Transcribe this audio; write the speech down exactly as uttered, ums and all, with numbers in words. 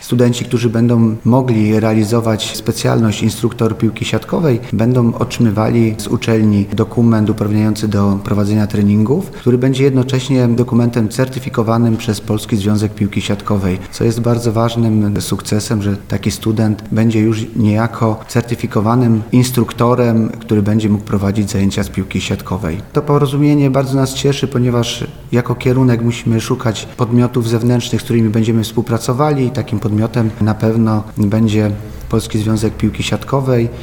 studenci, którzy będą mogli realizować specjalność instruktor piłki siatkowej, będą otrzymywali z uczelni dokument uprawniający do prowadzenia treningów, który będzie jednocześnie dokumentem certyfikowanym przez Polski Związek Piłki Siatkowej, co jest bardzo ważnym sukcesem, że taki student będzie już niejako certyfikowanym instruktorem, który będzie mógł prowadzić zajęcia z piłki siatkowej. To porozumienie bardzo nas cieszy, ponieważ jako kierunek musimy szukać podmiotów zewnętrznych, z którymi będziemy współpracowali. Takim podmiotem na pewno będzie Polski Związek Piłki Siatkowej.